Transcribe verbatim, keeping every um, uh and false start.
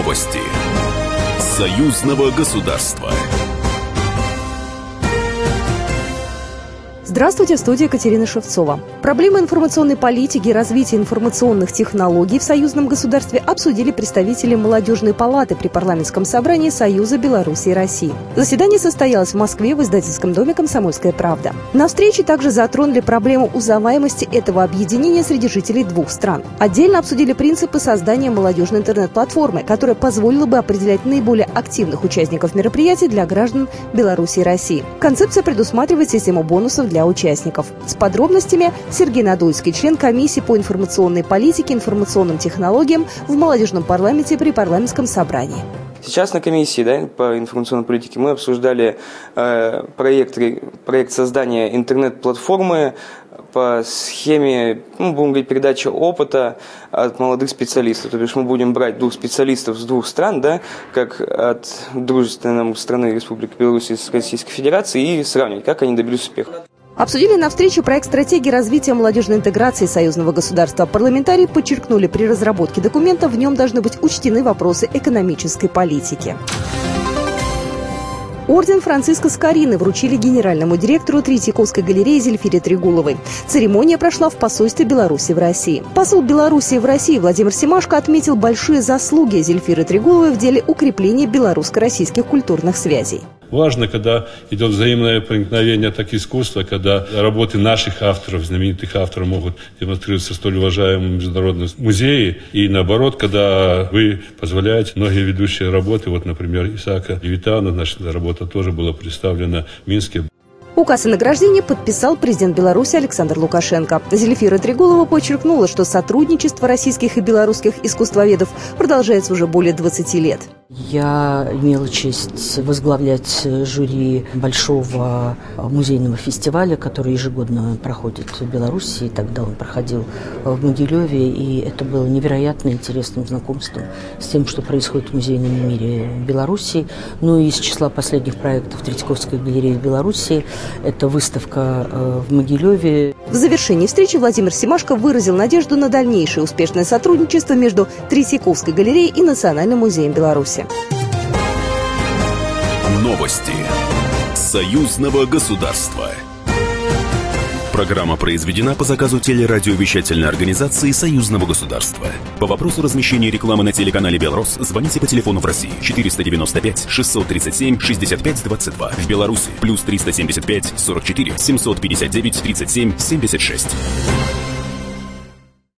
Новости союзного государства. Здравствуйте, в студии Екатерина Шевцова. Проблемы информационной политики и развития информационных технологий в союзном государстве обсудили представители Молодежной палаты при парламентском собрании Союза Беларуси и России. Заседание состоялось в Москве в издательском доме «Комсомольская правда». На встрече также затронули проблему узнаваемости этого объединения среди жителей двух стран. Отдельно обсудили принципы создания молодежной интернет-платформы, которая позволила бы определять наиболее активных участников мероприятий для граждан Беларуси и России. Концепция предусматривает систему бонусов для участников. С подробностями Сергей Надольский, член комиссии по информационной политике и информационным технологиям в молодежном парламенте при парламентском собрании. Сейчас на комиссии, да, по информационной политике мы обсуждали э, проект, проект создания интернет-платформы по схеме, ну, будем говорить, передачи опыта от молодых специалистов. То есть мы будем брать двух специалистов с двух стран, да, как от дружественной нам страны Республики Беларусь с Российской Федерацией, и сравнивать, как они добились успеха. Обсудили на встрече проект стратегии развития молодежной интеграции союзного государства. Парламентарии подчеркнули, при разработке документа в нем должны быть учтены вопросы экономической политики. Орден Франциска Скорины вручили генеральному директору Третьяковской галереи Зельфире Трегуловой. Церемония прошла в посольстве Беларуси в России. Посол Беларуси в России Владимир Семашко отметил большие заслуги Зельфиры Трегуловой в деле укрепления белорусско-российских культурных связей. Важно, когда идет взаимное проникновение так искусства, когда работы наших авторов, знаменитых авторов, могут демонстрироваться в столь уважаемом международном музее. И наоборот, когда вы позволяете многие ведущие работы, вот, например, Исаака Левитана, наша работа тоже была представлена в Минске. Указ о награждении подписал президент Беларуси Александр Лукашенко. Зельфира Трегулова подчеркнула, что сотрудничество российских и белорусских искусствоведов продолжается уже более двадцати лет. Я имела честь возглавлять жюри большого музейного фестиваля, который ежегодно проходит в Беларуси. Тогда он проходил в Могилеве, и это было невероятно интересным знакомством с тем, что происходит в музейном мире Беларуси. Ну и из числа последних проектов Третьяковской галереи в Беларуси это выставка в Могилеве. В завершении встречи Владимир Семашко выразил надежду на дальнейшее успешное сотрудничество между Третьяковской галереей и Национальным музеем Беларуси. Новости союзного государства. Программа произведена по заказу телерадиовещательной организации Союзного государства. По вопросу размещения рекламы на телеканале «Белрос» звоните по телефону в России четыреста девяносто пять шестьсот тридцать семь шестьдесят пять двадцать два. В Беларуси плюс триста семьдесят пять сорок четыре семьсот пятьдесят девять тридцать семь семьдесят шесть.